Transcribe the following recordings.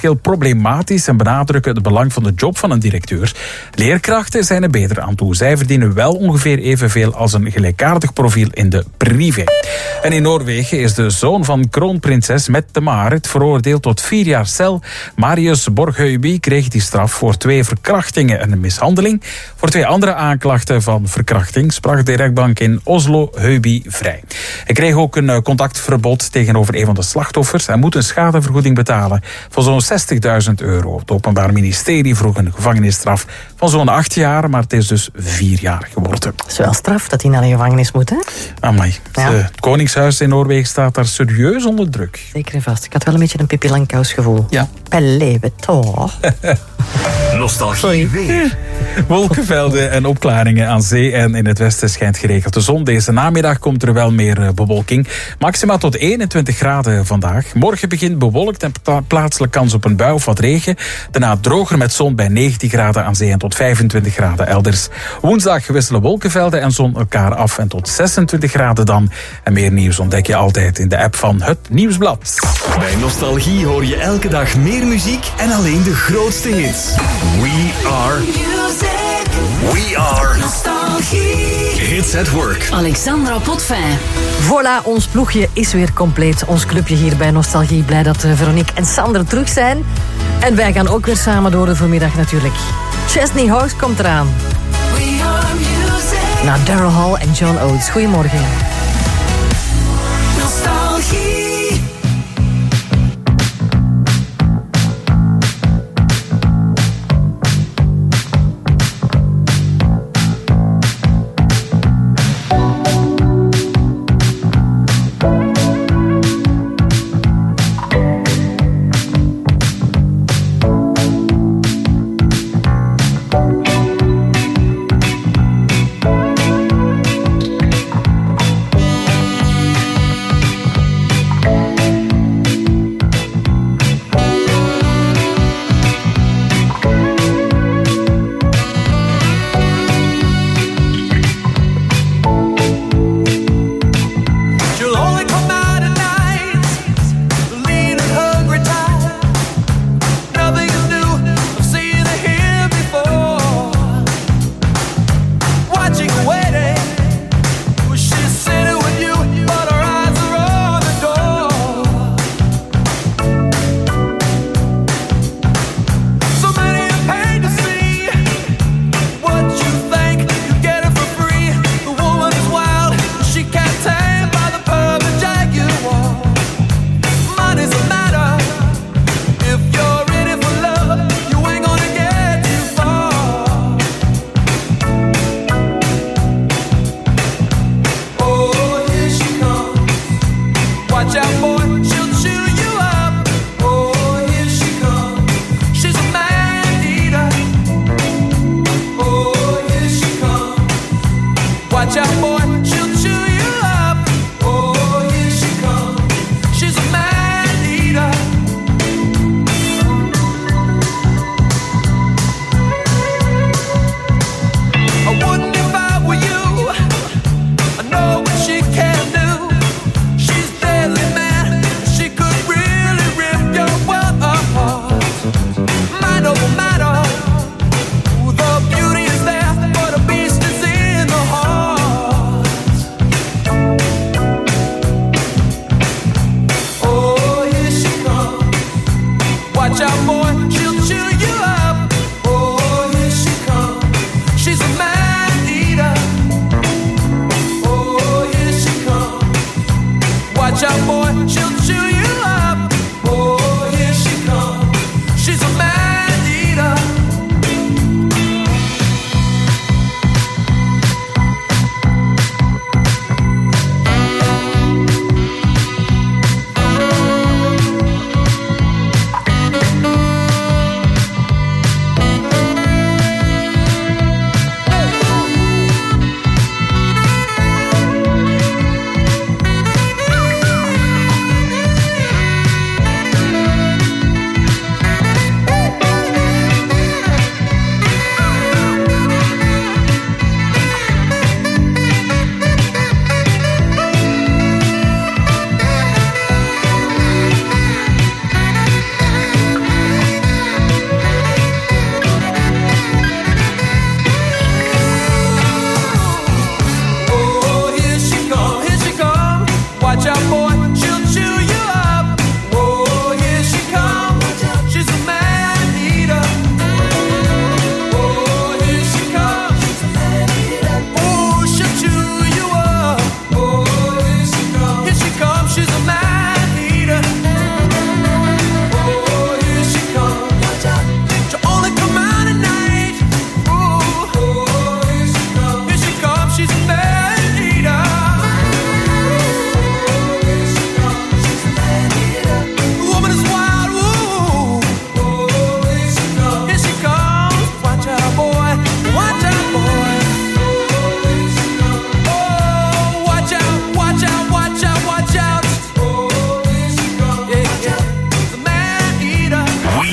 loonsverschil problematisch en benadrukken het belang van de job van een directeur. Leerkrachten zijn er beter aan toe. Zij verdienen wel ongeveer evenveel als een gelijkaardig profiel in de privé. En in Noorwegen is de zoon van kroonprinses Mette Marit veroordeeld tot 4 jaar cel. Marius Borghøiby kreeg die straf voor 2 verkrachtingen en een mishandeling. Voor 2 andere aanklachten van verkrachting sprak de rechtbank in Oslo Høiby vrij. Hij kreeg ook een contactverbod tegenover een van de slachtoffers en moet een schadevergoeding betalen van zo'n €60.000. Het Openbaar Ministerie vroeg een gevangenisstraf van zo'n 8 jaar, maar het is dus 4 jaar geworden. Het is wel straf dat hij naar de gevangenis moet, hè? Amai. Ja. Het Koningshuis in Noorwegen staat daar serieus onder druk. Zeker en vast. Ik had wel een beetje een Pippi Langkous gevoel. Ja. Beleven toch. Nostalgie weer. Wolkenvelden en opklaringen aan zee en in het westen schijnt geregeld de zon. Deze namiddag komt er wel meer bewolking. Maximaal tot 21 graden vandaag. Morgen begint bewolkt en plaatselijk kans op een bui of wat regen. Daarna droger met zon bij 19 graden aan zee en tot 25 graden elders. Woensdag wisselen wolkenvelden en zon elkaar af en tot 26 graden dan. En meer nieuws ontdek je altijd in de app van Het Nieuwsblad. Bij Nostalgie hoor je elke dag meer muziek en alleen de grootste hits. We are Nostalgie. Hits at Work. Alexandra Potvin. Voilà, ons ploegje is weer compleet. Ons clubje hier bij Nostalgie. Blij dat Veronique en Sander terug zijn. En wij gaan ook weer samen door de voormiddag natuurlijk. Chesney Hawkes komt eraan. Nou, Daryl Hall en John Oates. Goedemorgen. Nostalgie.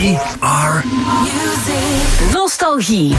We are Nostalgie.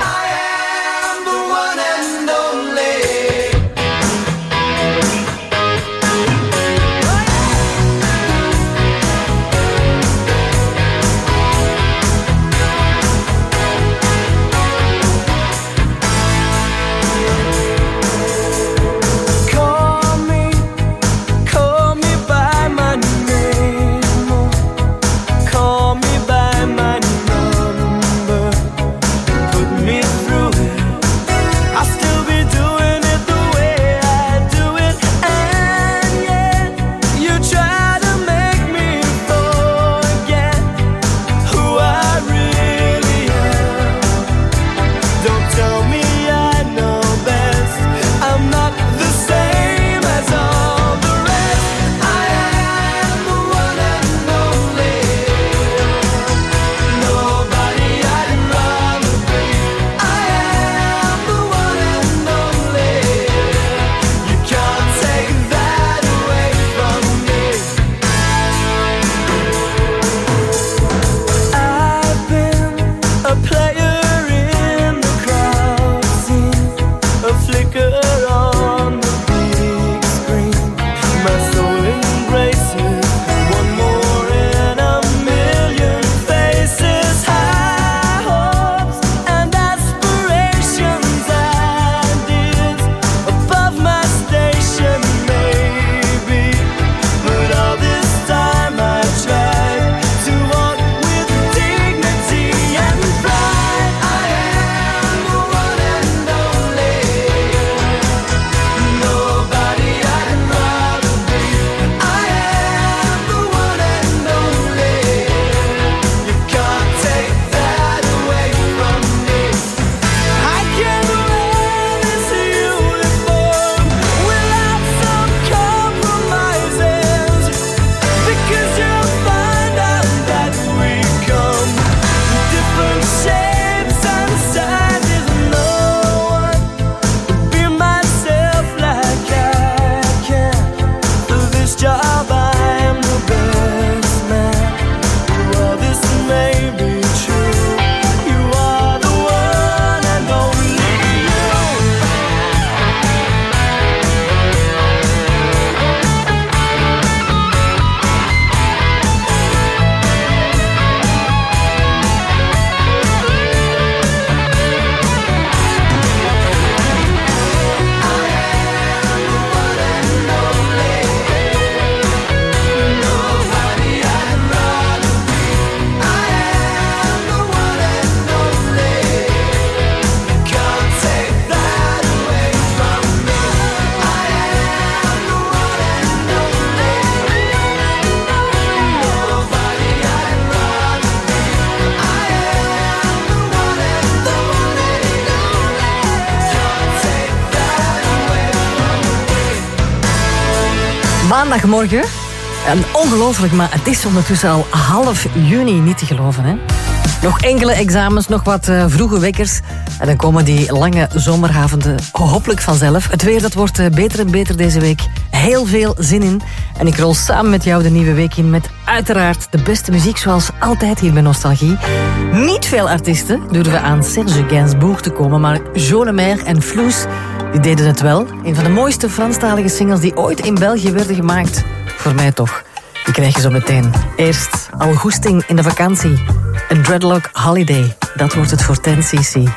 Maandagmorgen. En ongelooflijk, maar het is ondertussen al half juni, niet te geloven, hè? Nog enkele examens, nog wat vroege wekkers. En dan komen die lange zomeravonden hopelijk vanzelf. Het weer dat wordt beter en beter deze week. Heel veel zin in. En ik rol samen met jou de nieuwe week in met uiteraard de beste muziek zoals altijd hier bij Nostalgie. Niet veel artiesten durven aan Serge Gainsbourg te komen, maar Jo Le Maire en Floes, die deden het wel. Een van de mooiste Franstalige singles die ooit in België werden gemaakt. Voor mij toch. Die krijg je zo meteen. Eerst Augusting in de vakantie. Een Dreadlock Holiday. Dat wordt het voor 10cc. I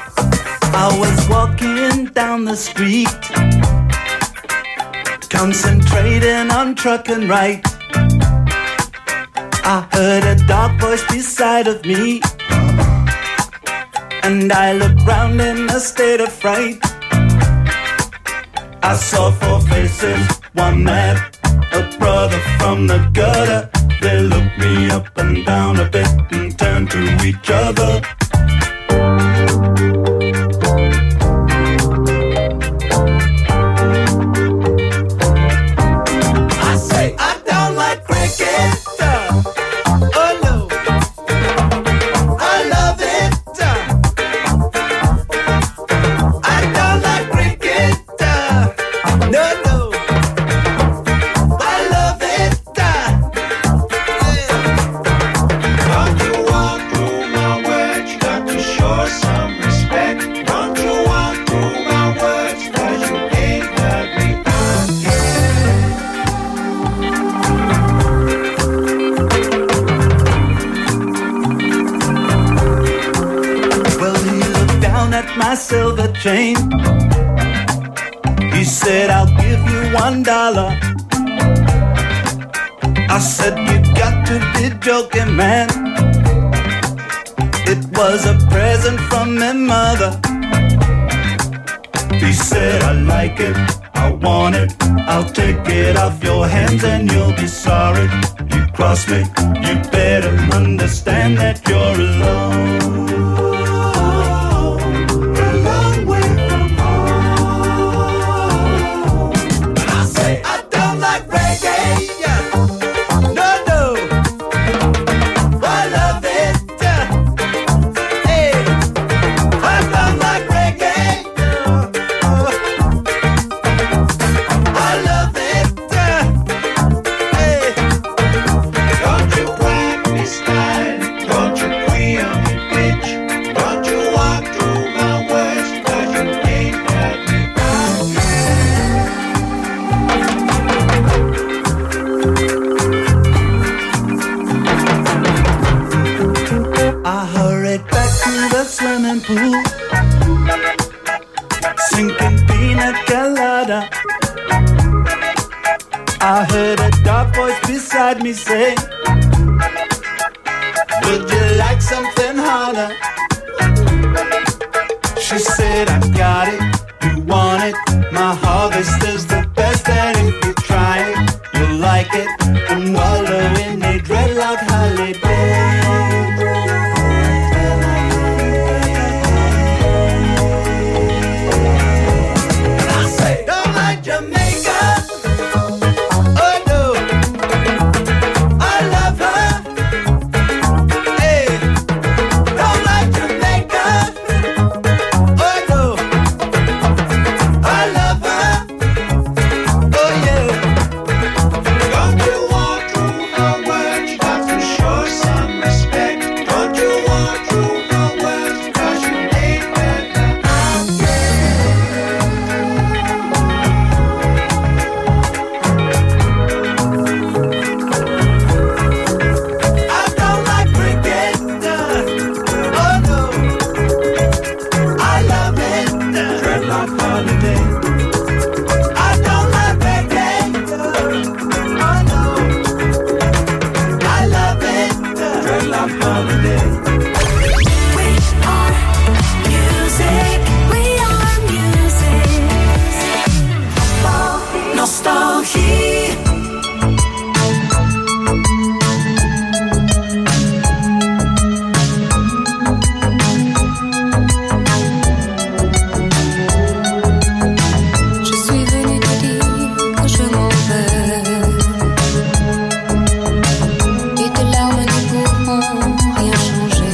was walking down the street, concentrating on truck and right. I heard a dark voice beside of me, and I looked round in a state of fright. I saw four faces, one mad, a brother from the gutter. They looked me up and down a bit and turned to each other. I say I don't like cricket. Oh no, I love it. I don't like cricket. No, no, I love it. Don't you want my silver chain. He said, I'll give you $1. I said, you got to be joking, man. It was a present from my mother. He said, I like it, I want it, I'll take it off your hands and you'll be sorry. You cross me, you better understand that you're alone. A long way from home. And I say, I don't like reggae. No, no, I love it. Hey, I don't like reggae. I love it. Hey, don't you whack me style, don't you queer me bitch, don't you walk through my words, 'cause you ain't got me out. I hurried back to the swimming pool, sinking pina colada. I heard a dark voice beside me say, would you like something harder? She said, I got it, you want it, my harvest is the best, and if you try it, you'll like it, and wallow in a dreadlock holiday. And I say, don't like Jamaica. Oh no, I love her. Hey, don't like Jamaica. Oh no, I love her. Oh yeah. Don't you walk through her words, you got to show some respect. Don't you walk through her words, 'cause you ain't got that. I don't like cricket. Oh no, I love it. Dreadlock holiday. I don't like reggae. Oh no, I love it. Dreadlock holiday. We are music. We are music. Nostalgie. Je suis venue te dire que je m'en vais. Et tes larmes ne pourront rien changer.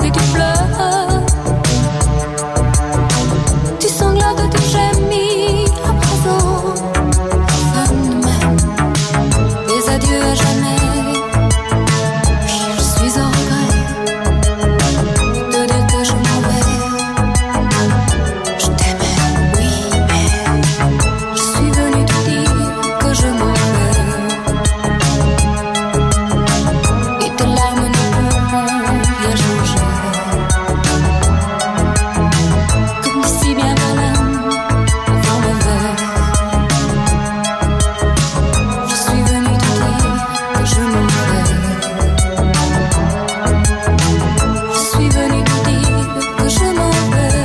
puis tu pleures. Tu sanglotes, tu gémis à présent. Fin de même, des adieux à jamais. Je suis au regret de dire que je m'en vais. Je t'aimais, oui, mais je suis venue te dire que je m'en vais. Et tes larmes ne pourront rien changer. Comme si bien malin, avant mauvais. Je suis venue te dire que je m'en vais. Je suis venue te dire que je m'en vais.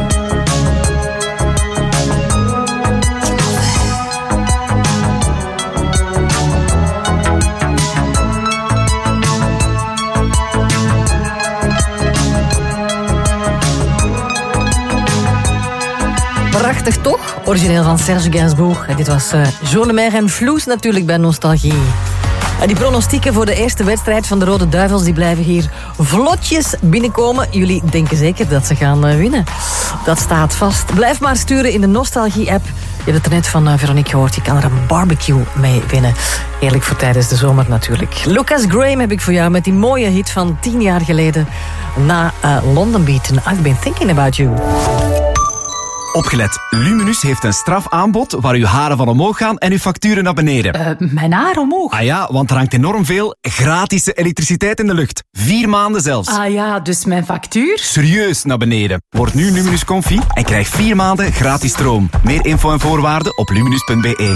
Je m'en vais. Prachtig toch? Origineel van Serge Gainsbourg. En dit was Jean Lemaire en Floes natuurlijk bij Nostalgie. En die pronostieken voor de eerste wedstrijd van de Rode Duivels die blijven hier vlotjes binnenkomen. Jullie denken zeker dat ze gaan winnen. Dat staat vast. Blijf maar sturen in de Nostalgie-app. Je hebt het er net van Veronique gehoord. Je kan er een barbecue mee winnen. Heerlijk voor tijdens de zomer natuurlijk. Lucas Graham heb ik voor jou met die mooie hit van 10 jaar geleden. Na London Beat. I've been thinking about you. Opgelet, Luminus heeft een strafaanbod waar uw haren van omhoog gaan en uw facturen naar beneden. Mijn haar omhoog. Ah ja, want er hangt enorm veel gratis elektriciteit in de lucht. 4 maanden zelfs. Ah ja, dus mijn factuur? Serieus naar beneden. Word nu Luminus Comfy en krijg 4 maanden gratis stroom. Meer info en voorwaarden op luminus.be.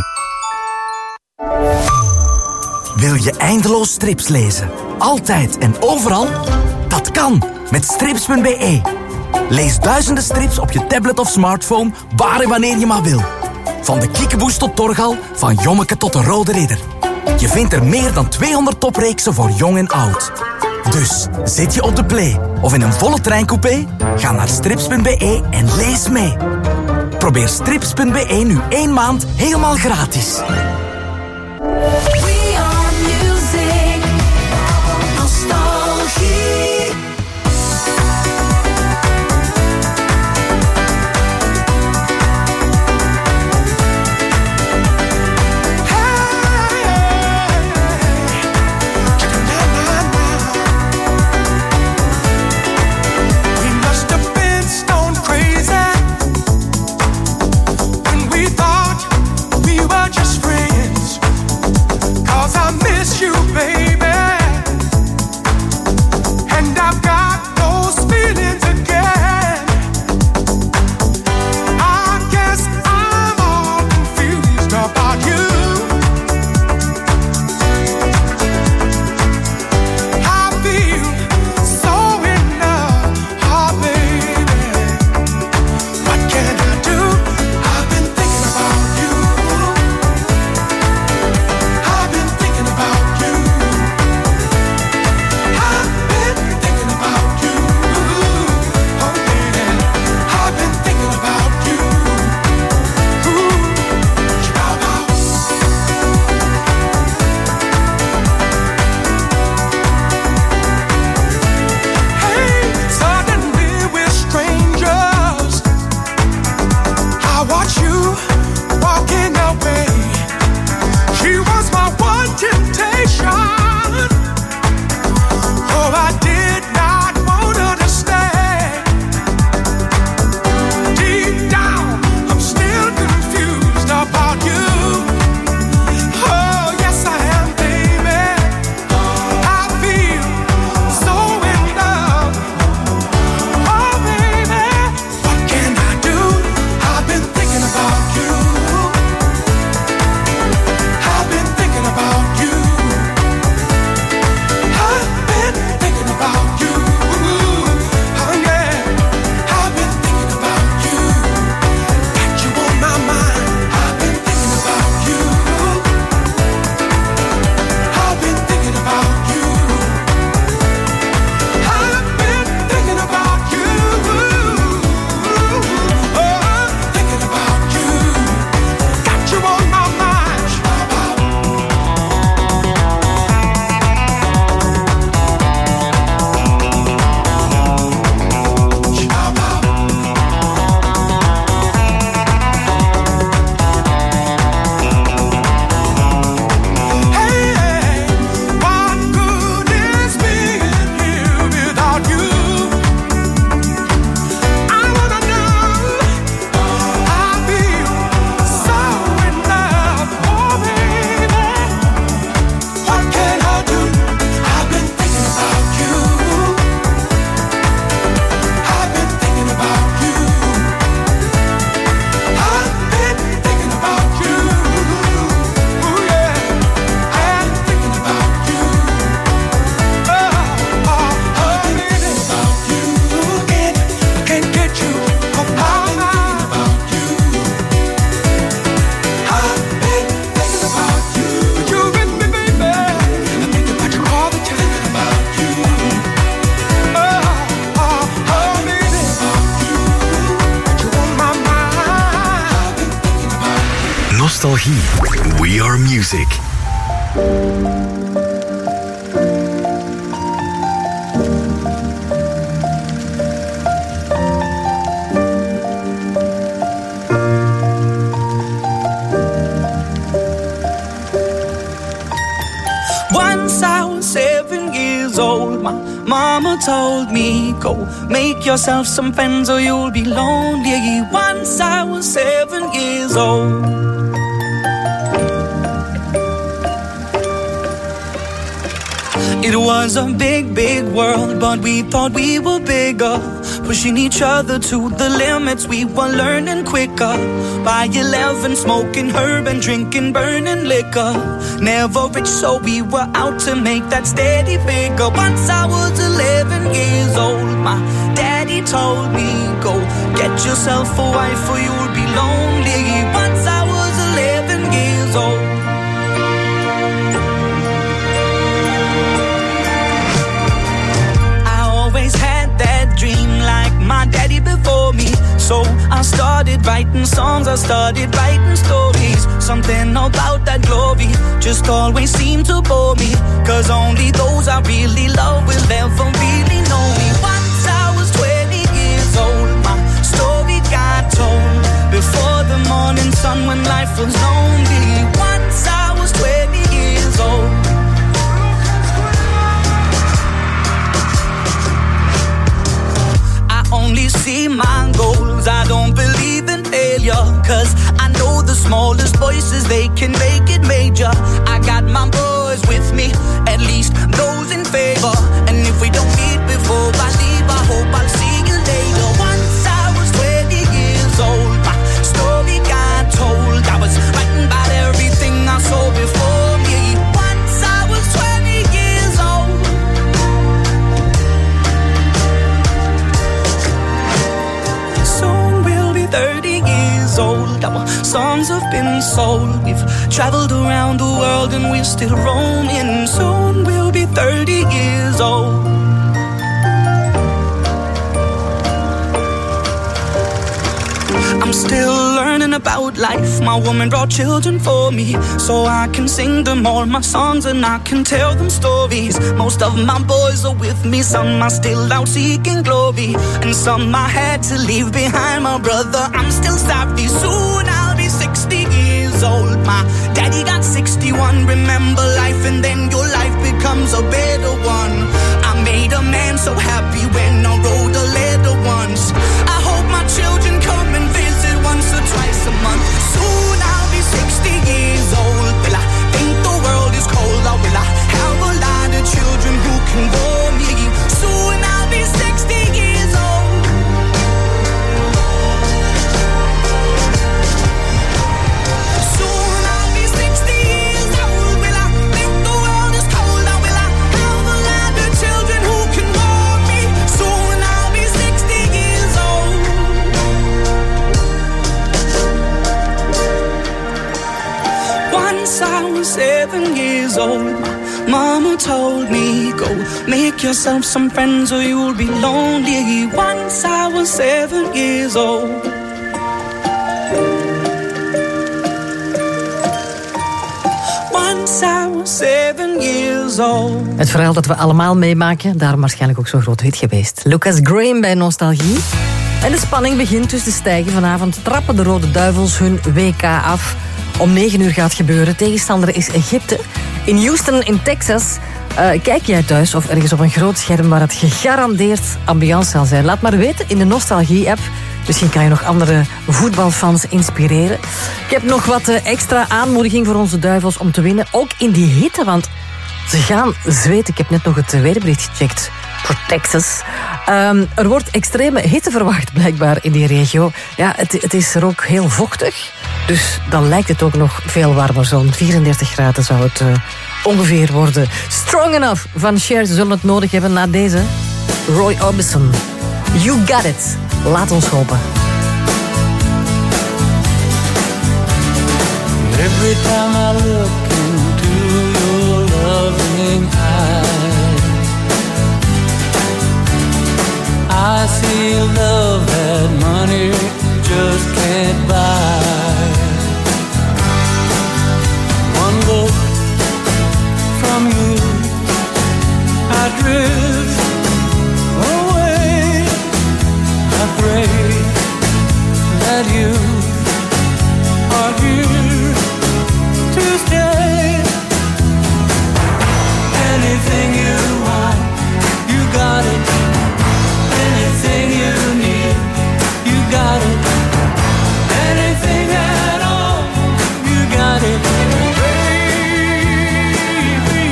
Wil je eindeloos strips lezen? Altijd en overal? Dat kan met strips.be. Lees duizenden strips op je tablet of smartphone, waar en wanneer je maar wil. Van de Kiekeboes tot Torgal, van Jommeke tot de Rode Ridder. Je vindt er meer dan 200 topreeksen voor jong en oud. Dus zit je op de play of in een volle treincoupé? Ga naar strips.be en lees mee. Probeer strips.be nu 1 maand helemaal gratis. We are music. Nostalgie. We must have been stone crazy when we thought we were just friends. Nostalgie. We are music. Once I was 7 years old, my mama told me, go make yourself some friends or you'll be lonely. Once I was 7 years old. It was a big, big world, but we thought we were bigger, pushing each other to the limits. We were learning quicker. By 11, smoking herb and drinking burning liquor. Never rich, so we were out to make that steady figure. Once I was 11 years old, my daddy told me, go get yourself a wife or you'll be lonely. Once I was 11 years old. My daddy before me, so I started writing songs, I started writing stories. Something about that glory just always seemed to bore me, cause only those I really love will ever really know me. Once I was 20 years old, my story got told before the morning sun when life was lonely. Once I was 20 years old. Only see my goals, I don't believe in failure, cause I know the smallest voices, they can make it major. I got my boys with me, at least those in favor. And if we don't meet before I leave, I hope I'll see you later. Once I was 20 years old, my story got told. I was writing about everything I saw before me. Once I was 20 years old. Soon we'll be 30 years old. Our songs have been sold. We've traveled around the world and we're still roaming. Soon we'll be 30 years old. I'm still learning about life. My woman brought children for me, so I can sing them all my songs and I can tell them stories. Most of my boys are with me, some are still out seeking glory, and some I had to leave behind. My brother, I'm still sorry. Soon I'll be 60 years old. My daddy got 61. Remember life and then your life becomes a better one. I made a man so happy when I wrote a letter once. I hope my children come and visit once or twice a month. Soon I'll be 60 years old. Will I think the world is cold, or will I have a lot of children who can bore me? Soon I'll be 60 years old. Soon I'll be 60 years old. Will I think the world is cold, or will I have a lot of children who can bore me? Soon I'll be 60 years old. Once I was 7 years old, my mama told me, go make yourself some friends or you'll be lonely. Once I was 7 years old. Once I was 7 years old. Het verhaal dat we allemaal meemaken, daarom waarschijnlijk ook zo'n groot hit geweest. Lucas Graham bij Nostalgie. En de spanning begint dus te stijgen. Vanavond trappen de Rode Duivels hun WK af. Om 9 uur gaat gebeuren. Tegenstander is Egypte. In Houston in Texas. Kijk jij thuis of ergens op een groot scherm waar het gegarandeerd ambiance zal zijn? Laat maar weten in de Nostalgie-app. Misschien kan je nog andere voetbalfans inspireren. Ik heb nog wat extra aanmoediging voor onze Duivels om te winnen. Ook in die hitte, want ze gaan zweten. Ik heb net nog het weerbericht gecheckt voor Texas. Er wordt extreme hitte verwacht blijkbaar in die regio. Ja, het is er ook heel vochtig. Dus dan lijkt het ook nog veel warmer. Zo'n 34 graden zou het ongeveer worden. Strong Enough van Cher. Ze zullen het nodig hebben na deze. Roy Orbison. You got it. Laat ons hopen. Every time I look into your loving eyes, I see love that money just can't buy. drift away. I pray that you are here to stay. Anything you want, you got it. Anything you need, you got it. Anything at all, you got it, baby.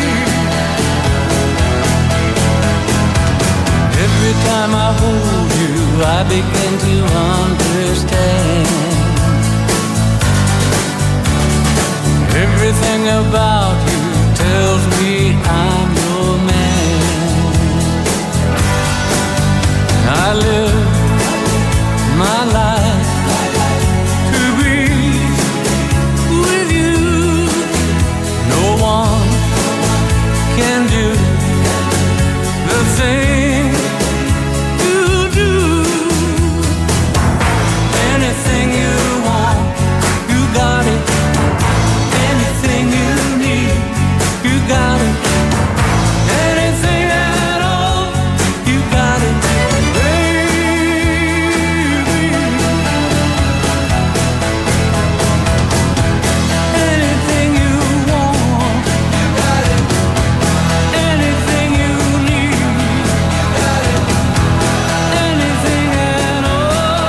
Every time I hold you, I begin to understand. Everything about you tells me I'm your man. I live my life to be with you. No one can do the thing you do. Anything you want, you got it. Anything you need, you got it. Anything at all, you got it, baby. Anything you want, you got it. Anything you need, you got it. Anything at all.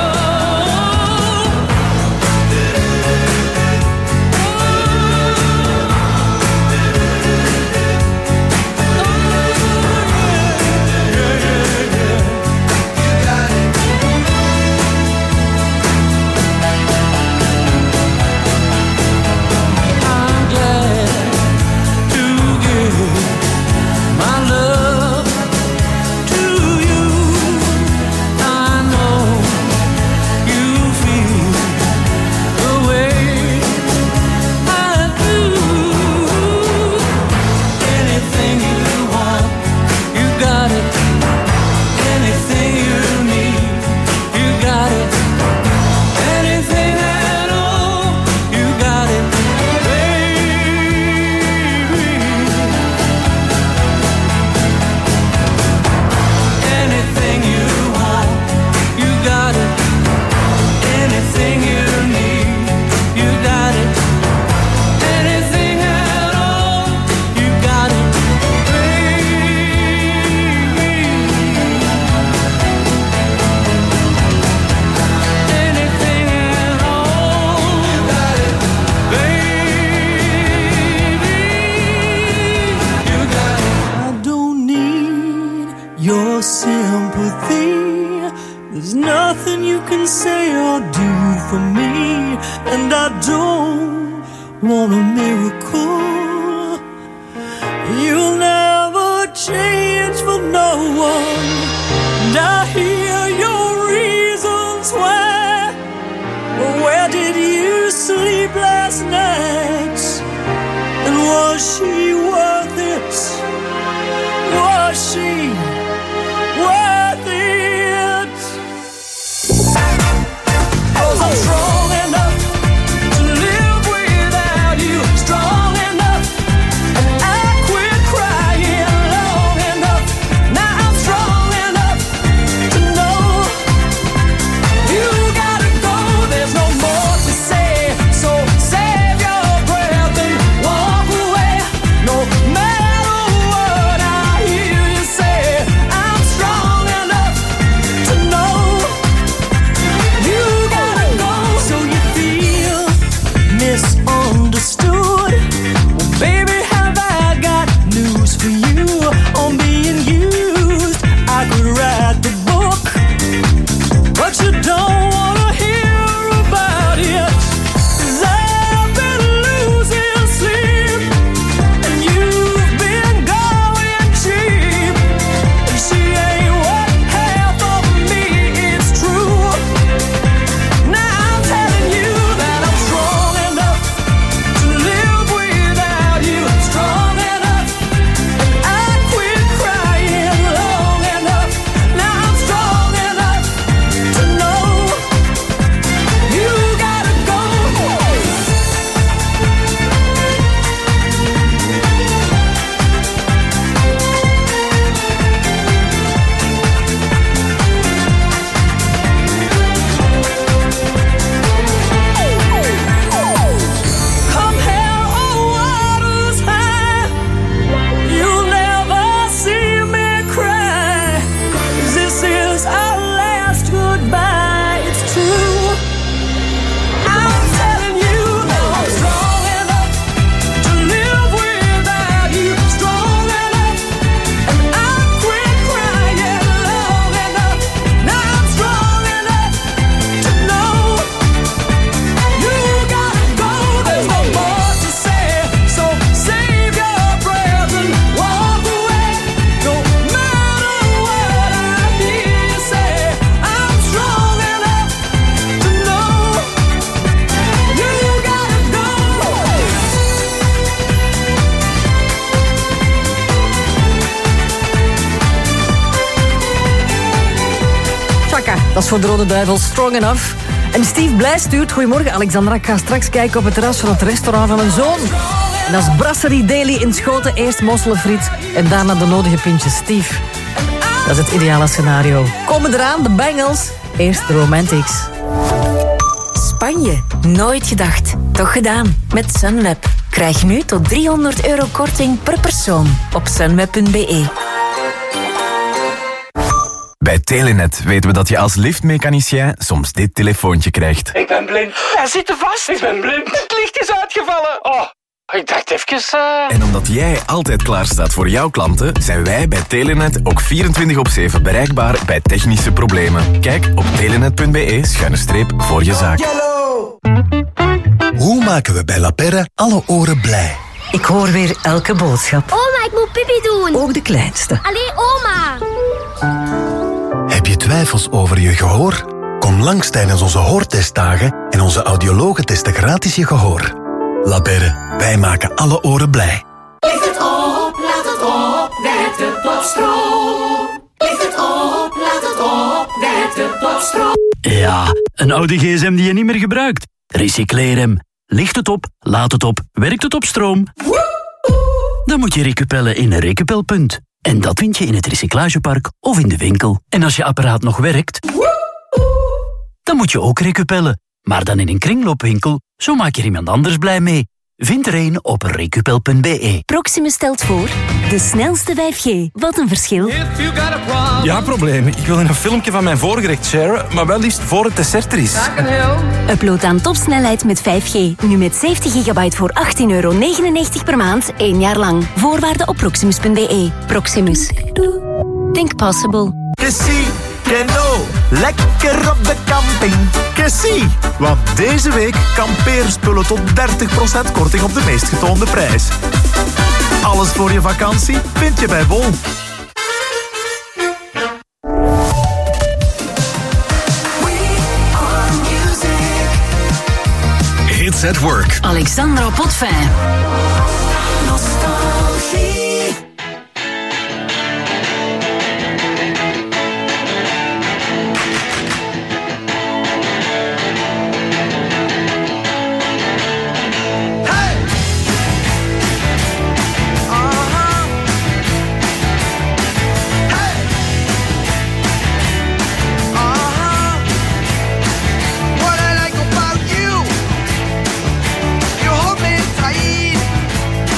I'm glad to give my love to you. I know you feel the way I do. Anything you want, you got it. Anything you need, you got it. Anything at all, you got it, baby. Anything you want, you got it. Anything you need, you got it. Anything at all, you got it, baby. Anything at all, you got it, baby. You got it. I don't need your sympathy. There's nothing you can say or do for me, and I don't want a miracle. You'll never change for no one, and I hear your reasons why. Well, where did you sleep last night? And was she worth it? Was she worth it? 'Cause I'm strong enough to live without you. Strong enough, and I quit crying long enough. Now I'm strong enough to know you gotta go. There's no more to say, so save your breath and walk away. No matter what I hear you say. Dat is voor de Rode Duivel Strong Enough. En Steve Blij stuurt: goedemorgen Alexandra, ik ga straks kijken op het terras van het restaurant van mijn zoon. En dat is Brasserie Daily in Schoten. Eerst mosselfriet en daarna de nodige pintjes. Steve, dat is het ideale scenario. Komen eraan, de Bangles. Eerst de Romantics. Spanje. Nooit gedacht. Toch gedaan. Met Sunweb. Krijg nu tot €300 korting per persoon op sunweb.be. Bij Telenet weten we dat je als liftmechanicien soms dit telefoontje krijgt. Ik ben blind. Hij zit er vast. Ik ben blind. Het licht is uitgevallen. Oh, ik dacht even... En omdat jij altijd klaar staat voor jouw klanten, zijn wij bij Telenet ook 24/7 bereikbaar bij technische problemen. Kijk op telenet.be/voor je zaak. Hoe maken we bij La Perre alle oren blij? Ik hoor weer elke boodschap. Oma, ik moet pipi doen. Ook de kleinste. Allee, oma. Heb je twijfels over je gehoor? Kom langs tijdens onze hoortestdagen en onze audiologen testen gratis je gehoor. La Perre, wij maken alle oren blij. Licht het op, laat het op, werkt het op stroom. Licht het op, laat het op, werkt het op stroom. Ja, een oude gsm die je niet meer gebruikt. Recycleer hem. Licht het op, laat het op, werkt het op stroom. Dan moet je recupellen in een Recupel-punt. En dat vind je in het recyclagepark of in de winkel. En als je apparaat nog werkt, dan moet je ook recupellen. Maar dan in een kringloopwinkel, zo maak je er iemand anders blij mee. Vind er een op recupel.be. Proximus stelt voor de snelste 5G. Wat een verschil. Ja, probleem. Ik wil een filmpje van mijn voorgerecht sharen, maar wel liefst voor het dessert er is. Upload aan topsnelheid met 5G. Nu met 70 gigabyte voor €18,99 per maand, 1 jaar lang. Voorwaarden op proximus.be. Proximus. Think possible. Kessie, Keno, lekker op de camping. Kessie, want deze week kampeerspullen tot 30% korting op de meest getoonde prijs. Alles voor je vakantie vind je bij Bol. Hits at Work. Alexandra Potvin. Nostalgie. What I like about you, you hold me tight.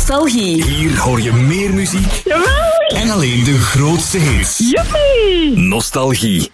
Nostalgie. Hier hoor je meer muziek. Jawel. En alleen de grootste hits. Joepie. Nostalgie.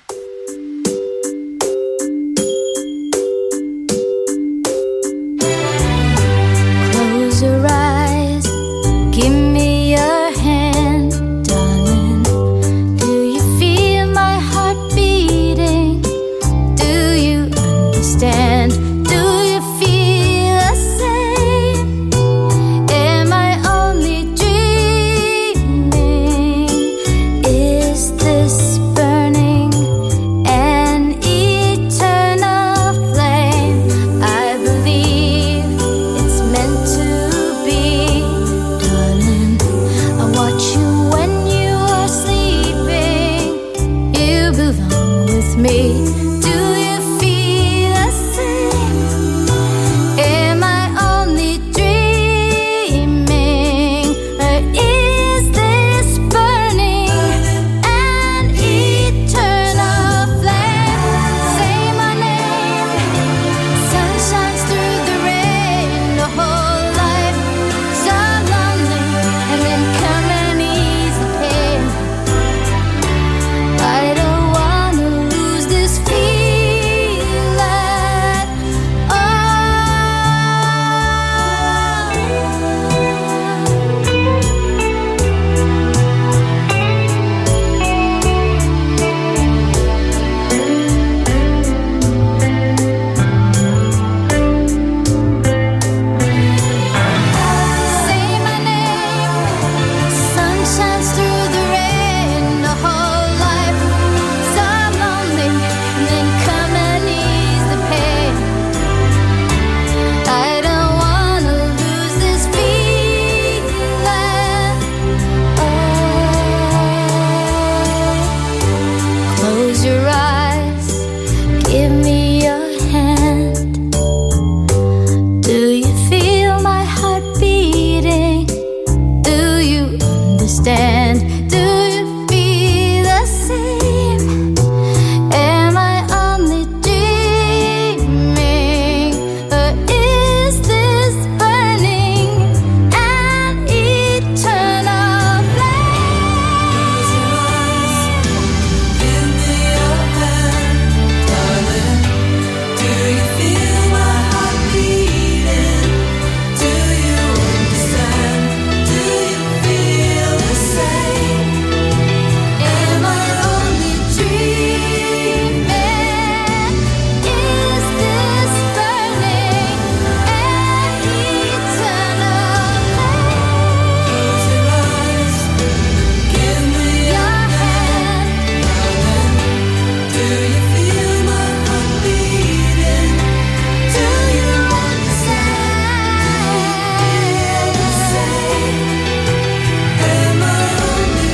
Close your eyes, give me your hand, darling. Do you feel my heart beating? Do you understand? Do you feel the same? Am I only dreaming? Is this burning an eternal flame? I believe it's meant to be, darling. I watch you when you are sleeping. You belong with me. Do you feel the same? Am I only dreaming? Or is this burning an eternal flame? Say my name. Sun shines through the rain. The whole life so lonely, and then come and ease the pain. I don't wanna lose this feeling. Oh. Say my name. Sun shines through the rain. The whole life so lonely, and then come and ease the pain. I don't wanna lose this feeling. Oh. Close your eyes, give me your hand. Do you feel my heart beating? Do you understand? Do you feel the same? Am I only dreaming? Or is this burning an eternal flame? Give me your hand, darling. Do you feel my heart beating? Do you understand? Do you feel the same? Am I only dreaming? Is this burning an eternal flame? Close your eyes, give me your hand, darling. Do you feel my heart beating? Do you understand? The same? Am I only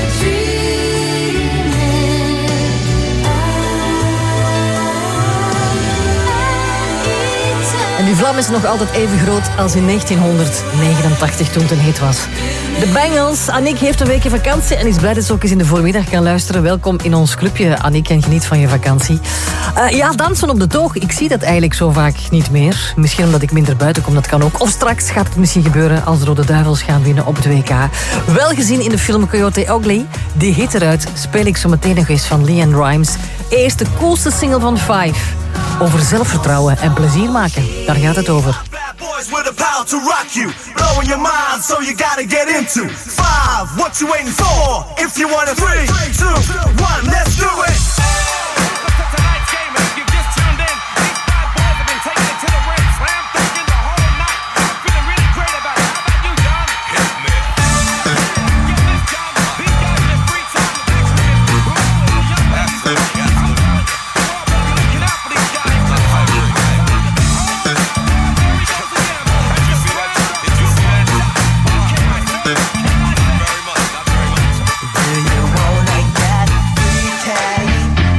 En die vlam is nog altijd even groot als in 1989 toen het een hit was. De Bangles. Annick heeft een weekje vakantie en is blij dat ze ook eens in de voormiddag kan luisteren. Welkom in ons clubje, Annick, en geniet van je vakantie. Ja, dansen op de toog. Ik zie dat eigenlijk zo vaak niet meer. Misschien omdat ik minder buiten kom, dat kan ook. Of straks gaat het misschien gebeuren als de Rode Duivels gaan winnen op het WK. Wel gezien in de film Coyote Ugly. Die hit eruit speel ik zo meteen nog eens van LeAnn Rimes. Eerst de coolste single van Five. Over zelfvertrouwen en plezier maken. Daar gaat het over. Boys with the power to rock you, blowing your mind, so you gotta get into 5. What you waiting for? If you want it, 3, 2, 1, let's do it. Do you wanna get free?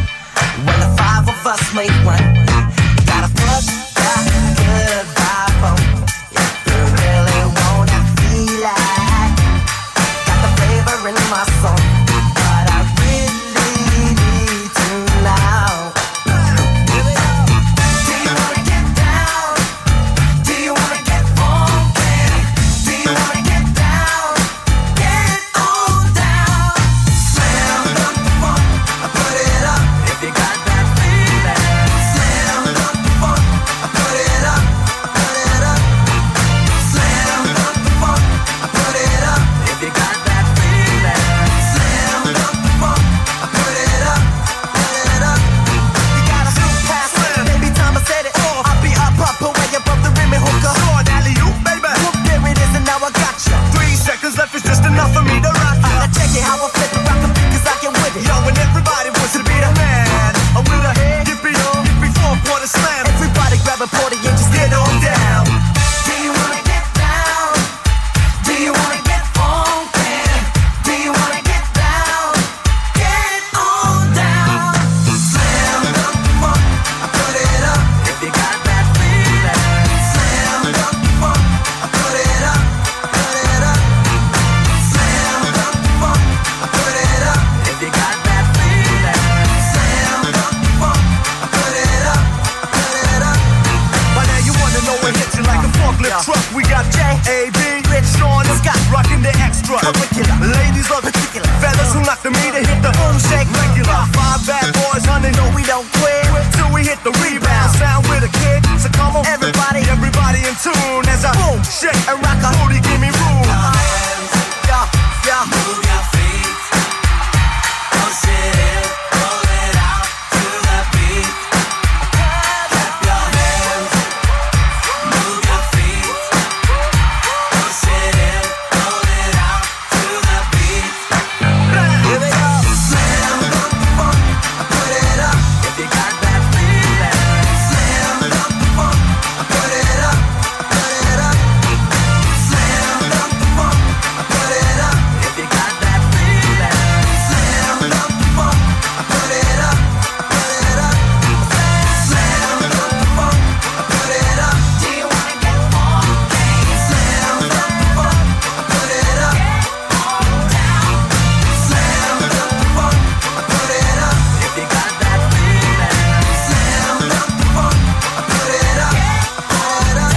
A.B. Rich Sean Scott, rocking the extra. Curricular. Ladies love particular. Fellas who like the meter hit the boom shake regular. 5 bad boys, honey, no we don't quit. Till we hit the rebound sound with a kick. So come on, everybody in tune as I boom, shake and rock a booty, give me room. Yeah, yeah. Move your feet. Push it in, roll it out to the beat. Clap your hands. Move your feet. Push it in, roll it out to the beat. Here we go. Slam dunk the funk, put it up if you got that feeling. Slam dunk the funk, put it up, put it up. Slam dunk the funk, put it up if you got that feeling. Slam dunk the funk, put it up, put it up. Slam dunk the funk, put it up. Do you wanna get funky? Slam dunk the funk, put it up, all down. Slam dunk the funk, put it up if you got that feeling. Slam dunk the funk, put it up, put it up.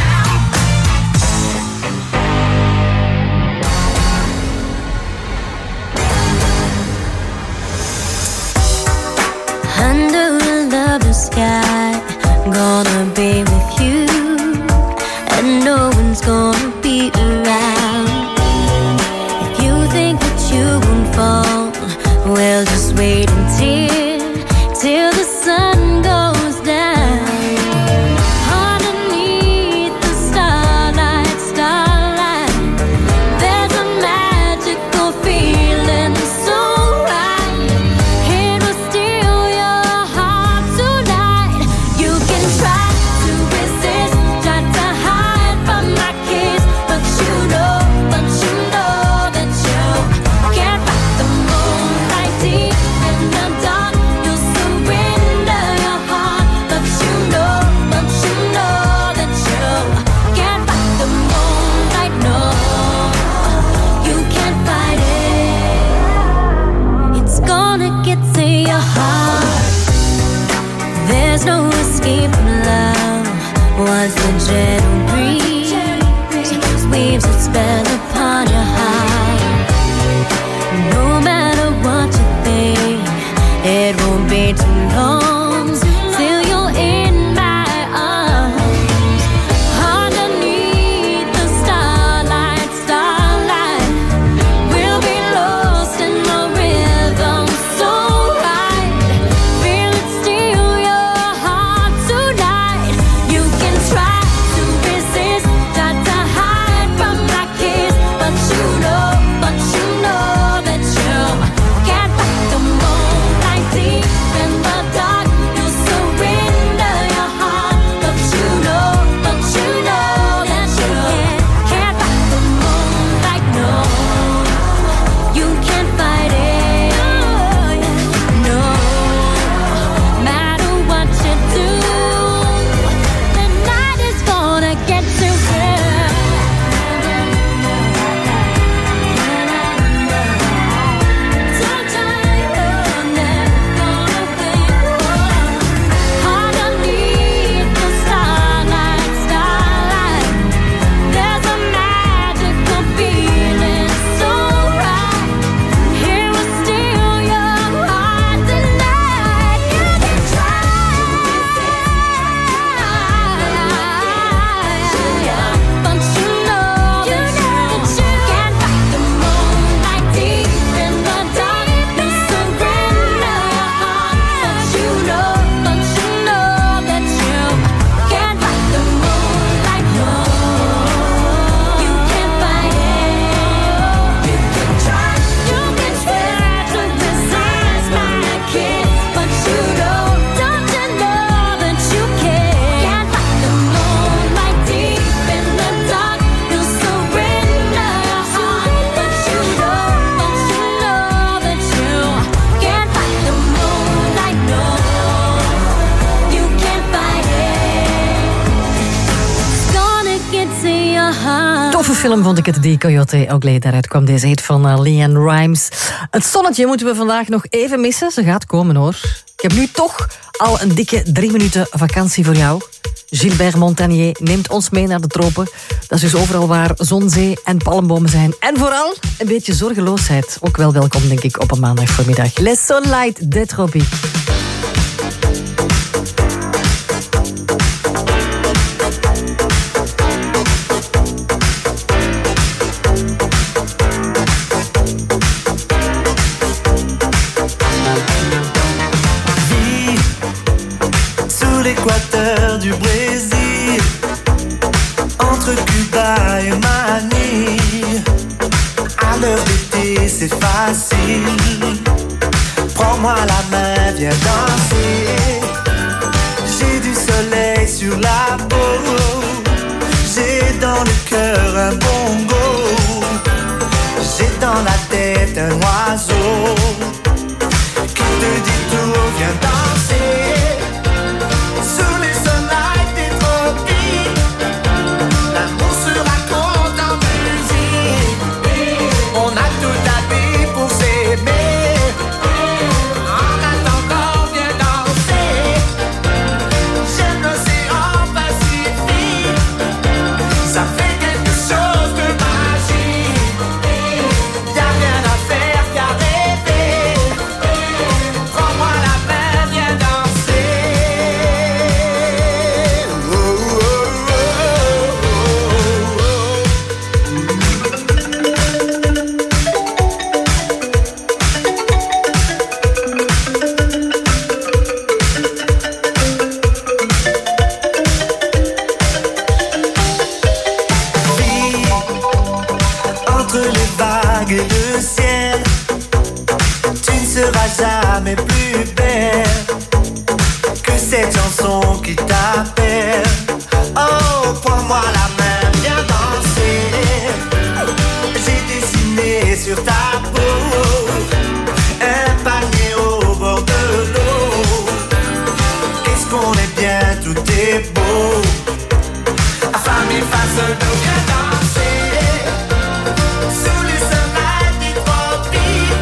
Under a lover's sky, gonna be with you, and no one's gonna be around. If you think that you won't fall, well, just wait till the sun goes down. Underneath the starlight, there's a magical feeling so right. It will steal your heart tonight. You can try to resist, try to hide from my kiss, but you know that you can't fight the moonlight deep in the dark. You'll surrender your heart, but you know that you can't fight the moonlight. No, you can't fight it. It's gonna get to your heart. There's no escape from love. Once the gentle breeze weaves its spell upon your heart, no matter what you think, it won't be too long till you're in my arms. Underneath the starlight, we'll be lost in the rhythm so right. Feel it steal your heart tonight. You can try to resist, try to hide from my kiss, but you know that you can't fight the moonlight deep in the dark. You'll surrender your heart, but you know that you can't fight the moonlight. No, you can't fight it. No, matter what you do, the night is gonna get to her. Underneath the starlight, there's a magical feeling so right. Here will steal your heart tonight. You can try, but you know that you can't fight the moonlight deep in the dark. You surrender your heart, but you know that you can't fight the moonlight. No, you can't fight it. You can try to resist my kiss, but you don't you know that you can't fight the moonlight deep in the dark. You surrender your heart, but you know that you can't fight the moonlight. No, you can't fight it. It's gonna get to your heart. Toffe film vond ik het, die Coyote Ugly. Daaruit kwam deze hit van LeAnn Rimes. Het zonnetje moeten we vandaag nog even missen. Ze gaat komen, hoor. Ik heb nu toch al een dikke 3 minuten vakantie voor jou. Gilbert Montagnier neemt ons mee naar de tropen. Dat is dus overal waar zon, zee en palmbomen zijn. En vooral een beetje zorgeloosheid. Ook wel welkom, denk ik, op een maandag voormiddag. Les Sunlight de Tropique. L'équateur du Brésil, entre Cuba et Manille. À l'heure d'été, c'est facile. Prends-moi la main, viens danser. J'ai du soleil sur la peau. J'ai dans le cœur un bongo. J'ai dans la tête un oiseau qui te dit tout, viens danser. Jamais plus belle que cette chanson qui t'appelle. Oh, prends-moi la main, viens danser. J'ai dessiné sur ta peau un panier au bord de l'eau. Qu'est-ce qu'on est bien, tout est beau. Famille face à nous, viens danser. Sous les soleils des tropiques.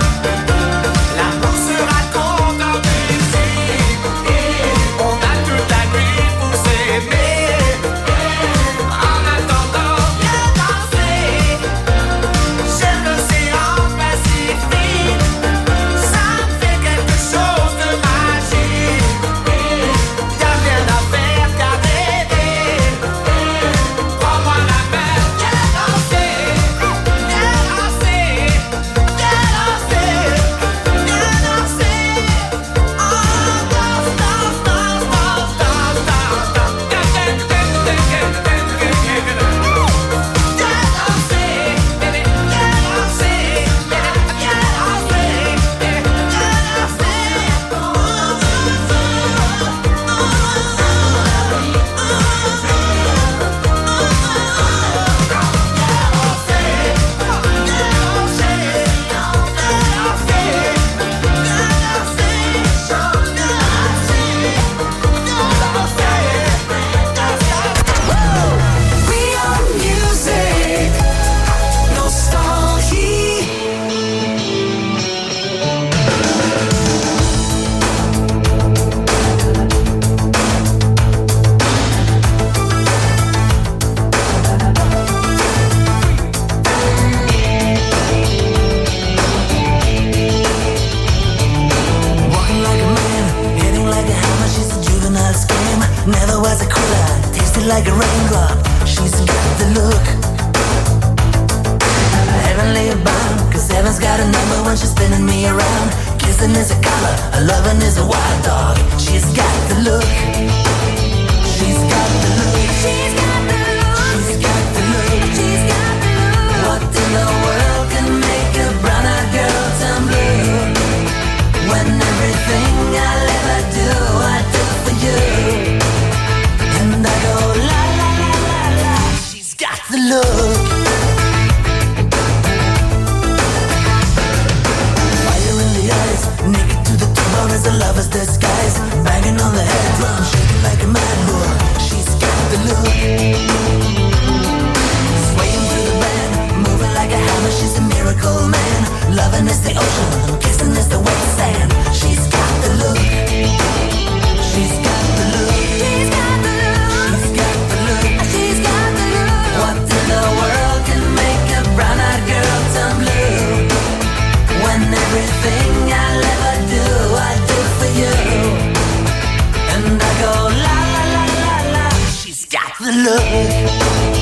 Like a raindrop, she's got the look. Heavenly bound, cause heaven's got a number when she's spinning me around. Kissing is a color, a loving is a wild dog. She's got the look. She's got the look. She's got the look. She's got the look. She's got the look. What in the world can make a brown-eyed girl turn blue? When everything I'll ever do, I do for you. And I go la la la la la. She's got the look. Fire in the eyes, naked to the bone as a lover's disguise. Banging on the head drum, shaking like a the look.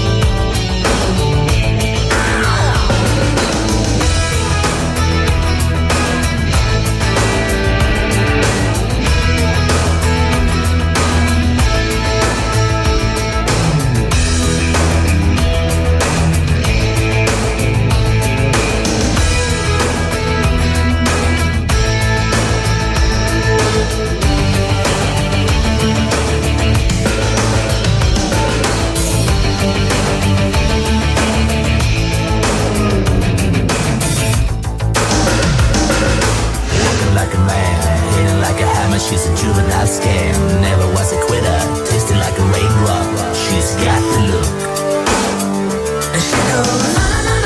She's a juvenile scam, never was a quitter, tasted like a raindrop. She's got the look. And she goes.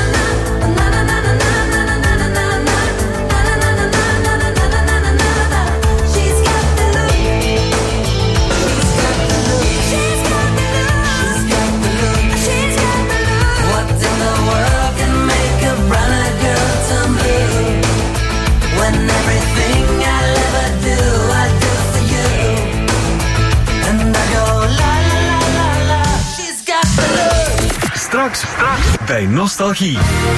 Straks bij Nostalgie.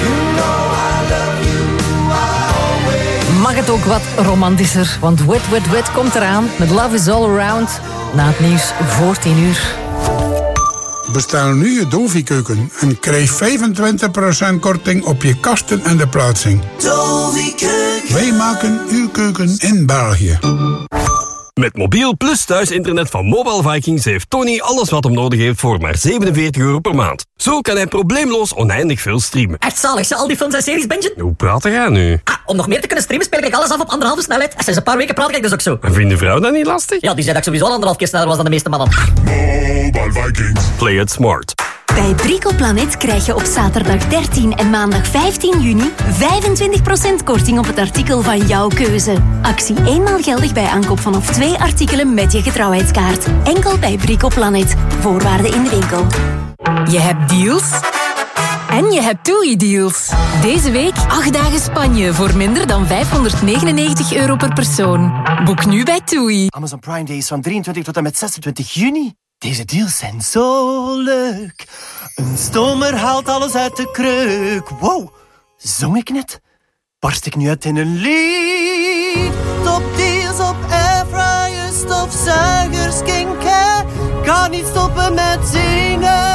Mag het ook wat romantischer, want Wet Wet Wet komt eraan met Love is All Around na het nieuws voor 10 uur. Bestel nu je Dovi-keuken en krijg 25% korting op je kasten en de plaatsing. Dovi-keuken. Wij maken uw keuken in België. Met mobiel plus thuisinternet van Mobile Vikings heeft Tony alles wat hem nodig heeft voor maar €47 per maand. Zo kan hij probleemloos oneindig veel streamen. Echt zalig, al die films en series, Benji? Hoe praat jij nu? Om nog meer te kunnen streamen speel ik alles af op 1,5 snelheid. Sinds een paar weken praat ik dus ook zo. En vindt de vrouw dat niet lastig? Ja, die zei dat ik sowieso al 1,5 keer sneller was dan de meeste mannen. Mobile Vikings. Play it smart. Bij Bricoplanet krijg je op zaterdag 13 en maandag 15 juni 25% korting op het artikel van jouw keuze. Actie eenmaal geldig bij aankoop vanaf 2 artikelen met je getrouwheidskaart. Enkel bij Bricoplanet. Voorwaarden in de winkel. Je hebt deals en je hebt TUI-deals. Deze week 8 dagen Spanje voor minder dan €599 per persoon. Boek nu bij TUI. Amazon Prime Days van 23 tot en met 26 juni. Deze deals zijn zo leuk. Een stomer haalt alles uit de kreuk. Wow, zong ik net? Barst ik nu uit in een lied? Top deals op airfryers, stofzuigers, skincare. Kan niet stoppen met zingen.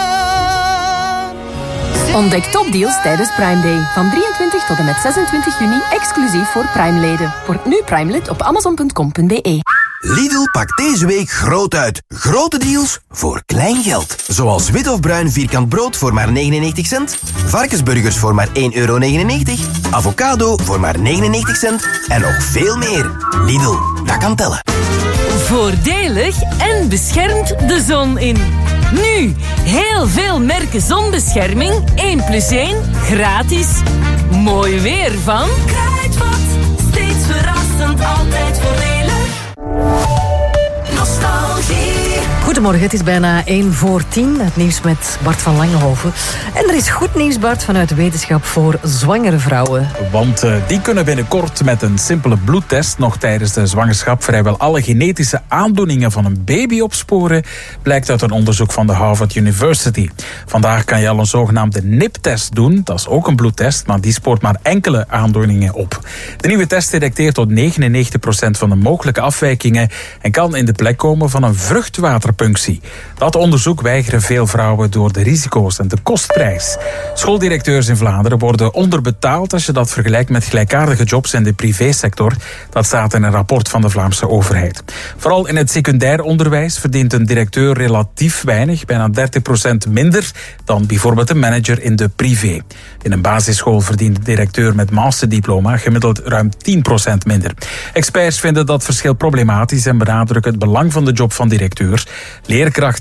Ontdek topdeals tijdens Prime Day. Van 23 tot en met 26 juni, exclusief voor Prime-leden. Word nu Prime-lid op amazon.com.be. Lidl pakt deze week groot uit. Grote deals voor klein geld. Zoals wit of bruin vierkant brood voor maar 99 cent. Varkensburgers voor maar €1,99. Avocado voor maar 99 cent. En nog veel meer. Lidl, dat kan tellen. Voordelig en beschermt de zon in. Nu, heel veel merken zonbescherming. 1+1 gratis. Mooi weer van Kruidvat. Steeds verrassend, altijd voordelig. Nostalgie. Goedemorgen, het is bijna 1:10. Het nieuws met Bart van Langenhoven. En er is goed nieuws, Bart, vanuit de wetenschap voor zwangere vrouwen. Want die kunnen binnenkort met een simpele bloedtest nog tijdens de zwangerschap vrijwel alle genetische aandoeningen van een baby opsporen, blijkt uit een onderzoek van de Harvard University. Vandaag kan je al een zogenaamde NIP-test doen. Dat is ook een bloedtest, maar die spoort maar enkele aandoeningen op. De nieuwe test detecteert tot 99% van de mogelijke afwijkingen en kan in de plek komen van een vruchtwaterpunctie. Dat onderzoek weigeren veel vrouwen door de risico's en de kostprijs. Schooldirecteurs in Vlaanderen worden onderbetaald als je dat vergelijkt met gelijkaardige jobs in de privésector. Dat staat in een rapport van de Vlaamse overheid. Vooral in het secundair onderwijs verdient een directeur relatief weinig, bijna 30% minder dan bijvoorbeeld een manager in de privé. In een basisschool verdient de directeur met masterdiploma gemiddeld ruim 10% minder. Experts vinden dat verschil problematisch en benadrukken het belang van de job van directeur. Leerkrachten